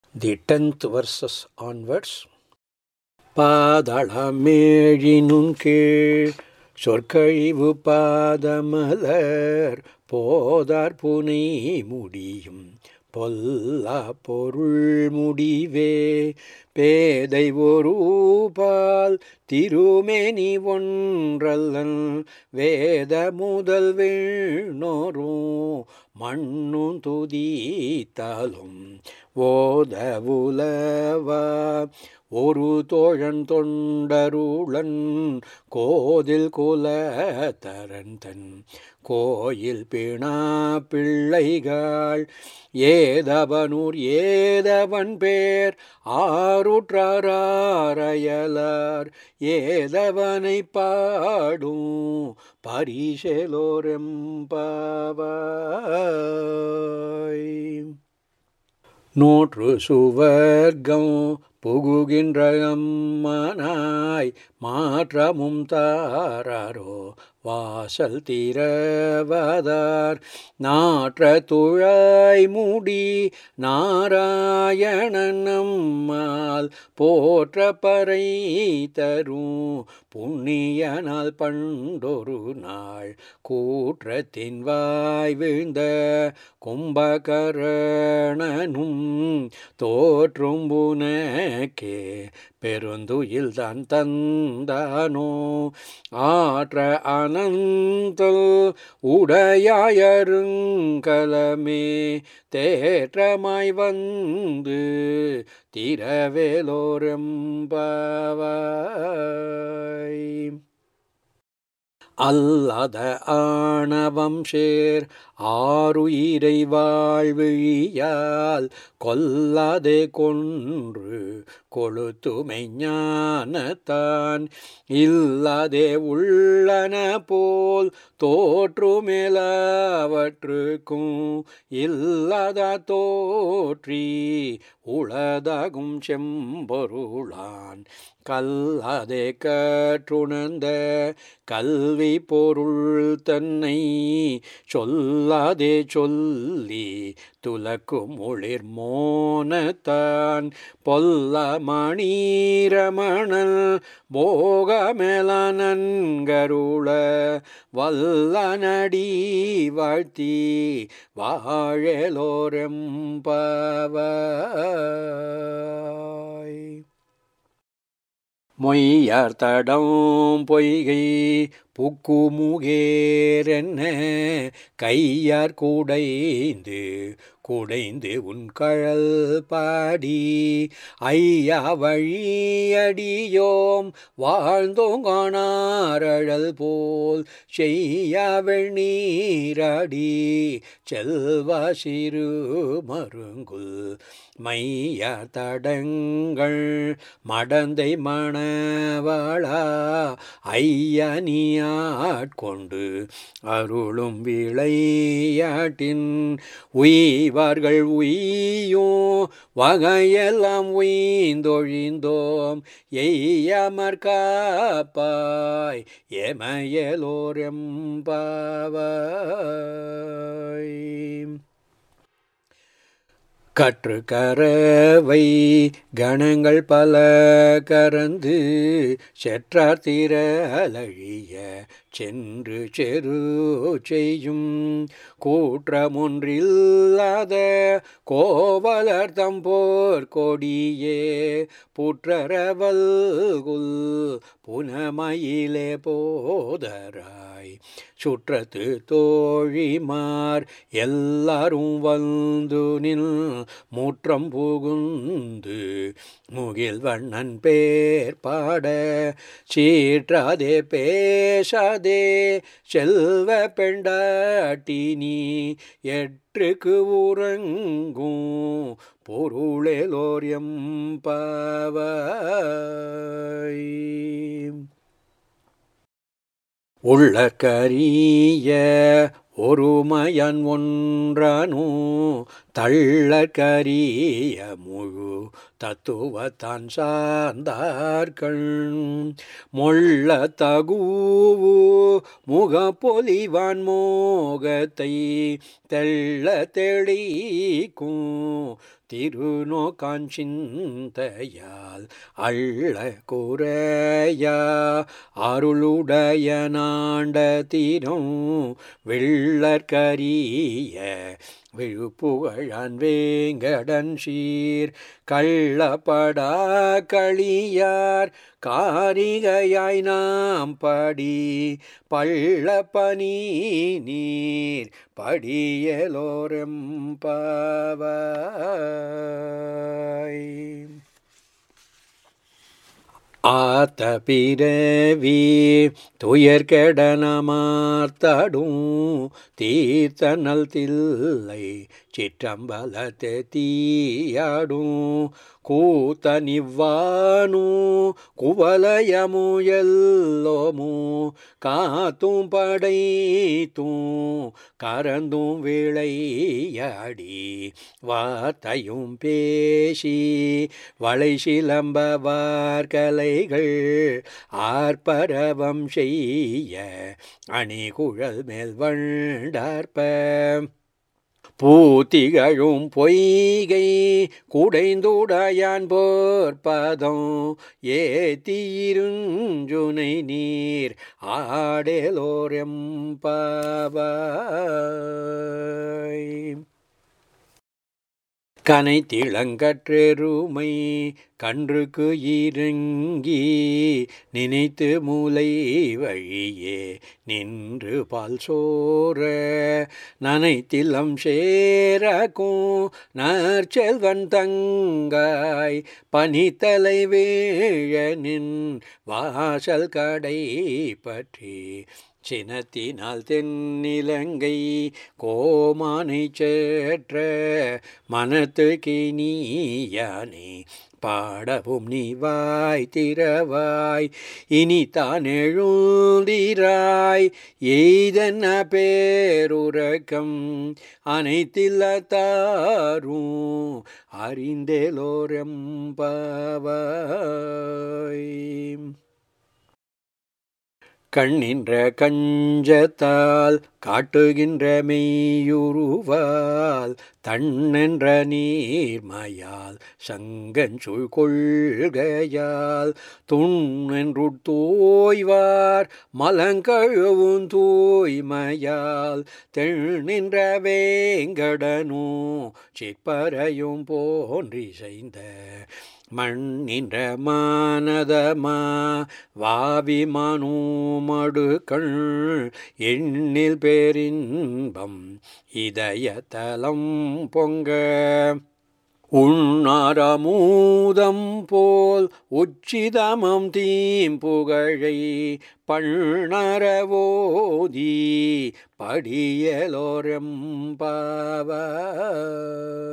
The 10th verses onwards. பாதளமேழினுன் கீழ் சொற்கழிவு பாதமலர் போதார் புனை முடியும் பொல்லா பொருள் முடிவே பேதை ஒருபால் திருமேனி ஒன்றல்லன் வேத முதல் விண்ணோரும் மண்ணும் துதித்தாலும் ஓத உலவா ஒரு தோழன் தொண்டருளன் கோதில் குலத்தரன் தன் கோயில் பிணா பிள்ளைகள் ஏதவனூர் ஏதவன் பேர் ஆருற்றாரையலார் ஏதவனை பாடும் பரிசேலோரெம்பாவாய். நூற்று சுவர்க்கம் புகுகின்ற அம்மனாய் மாற்றமும் தாராரோ வாசல் திறவதார் நாற்ற துழாய் முடி நாராயணன் நம்மால் போற்ற பறை தரும் புண்ணியனால் பண்டொரு நாள் கூற்றத்தின் வாய் வீழ்ந்த கும்பகரணனும் தோற்றும் புனக்கே பெருந்துயில் தான் தந்தானோ ஆற்ற அனந்தல் உடையாயருங்கலமே தேற்றமாய் வந்து திரவேலோரெம்பாவாய். அல்லாத ஆணவம் சேர் ஆருயிரை வாழ்விழியால் கொல்லாதே கொன்று கொளுத்துமை ஞானத்தான் இல்லாதே உள்ளன போல் தோற்றுமேலாவற்றுக்கும் இல்லாத தோற்றி உளதாகும் செம்பொருளான் கல்லாதே கற்றுணர்ந்த கல்வி பொருள் தன்னை சொல்லாதே சொல்லி துலக்கும் ஒளிர் மோனத்தான் பொல்ல மணீரமணல் போகமேல நன்கருள வல்ல நடி வாழ்த்தி வாழலோரெம்பாவாய். மொய்யார் தடம் பொய்கை புக்குமுகேரென்ன கையார் குடைந்து குடைந்து உன் கழல் பாடி ஐயா வழியடியோம் வாழ்ந்தோங்கானாரழல் போல் செய்யாவெள் நீராடி செல்வா சிறு மருங்குல் மையா தடங்கள் மடந்தை மணவாளா ஐயா நீ ஆட்கொண்டு அருளும் விளையாட்டின் உய்வார்கள் உய்யும் வகையெல்லாம் உய்ந்தொழிந்தோம் எய்யமர் காப்பாய் எமையலோரெம்பாவாய். கற்று கரவை கணங்கள் பல கறந்து செற்றார் திரளழிய சென்று செரு செய்யும் கூற்றமொன்றில்லாத கோவலர் தம்போர் கொடியே புற்றரவல்குல் புனமயிலே போதராய் சுற்றத்து தோழிமார் எல்லாரும் வந்து நில் முற்றம் புகுந்து முகில் வண்ணன் பேர் பாட சீற்றாதே பேசாதே செல்வ பெண்டாட்டினி எற்றுக்கு உறங்கும் பொருளேலோர் எம்பாவாய். உள்ளற்கரிய ஒருமயன் ஒன்றானோ தள்ளற்கரிய முழு தத்துவத்தான் சார்ந்தார்கள் மொள்ள தகூவு முகப்பொலிவான் மோகத்தை தெள்ள தெளிக்கும் திருநோக்காஞ்சிந்தையால் அள்ள குறையா அருளுடைய நாண்ட தீரம் வெள்ளற்கரிய விழுப்புகழான் வேங்கடன் சீர் கள்ளப்படா களியார் காரிகையாய் நாம் படி பள்ளப்பனி நீர் படியலோரெம்பாவாய். ஆத்த பிறவி துயர்கெடனமார்த்தடும் தீர்த்தனல் தில்லை சிற்றம்பலத்தை தீயாடும் கூத்தனிவ்வானு குவலயமு எல்லோமு காத்தும் படைத்தும் கரந்தும் விளையாடி வார்த்தையும் பேசி வளை சிலம்ப வார்கலைகள் ஆர்ப்பரவம் செய்ய அணிகுழல் மேல் வண்டார்ப்ப பூத்திகழும் பொய்கை குடைந்துடையான் போர்பதம் ஏத்தியிருஞ்சுனை நீர் ஆடலோரெம்பாவாய். கனைத்திளங்கற்றெருமை கன்றுக்கு இறங்கி நினைத்து மூலை வழியே நின்று பால் சோர நனைத்திலம் சேரக்கும் நற்செல்வன் தங்காய் பனித்தலை வேழனின் வாசல் கடை பற்றி சினத்தினால் தென்னிலங்கை கோமானை சேற்ற மனத்துக்கு நீயானே பாடவும் நீ வாய் திறவாய் இனி தான் எழுந்திராய் எய்தன பேருறக்கம் அனைத்தில்லத்தாரும் அறிந்தேலோரெம்பாவாய். கண்ணின்ற கஞ்சத்தால் காட்டுகின்ற மெய்யுருவால் தன்னென்ற நீர்மையால் சங்கஞ்சூழ் கொள்கையால் துண்ணென்று தோய்வார் மலங்கழுவும் தூய்மையால் தென்னின்ற வேங்கடனும் சிற்பரையும் போன்றிசைந்த மண்ணின்ற மானதமா வாவி மனுமடுக்கள் எண்ணில் பேரின்பம் இதயத்தலம் பொங்க உண்ணாரமூதம் போல் உச்சிதமம் தீம்புகழை பண்ணறவோதி படியலோரெம்பாவாய்.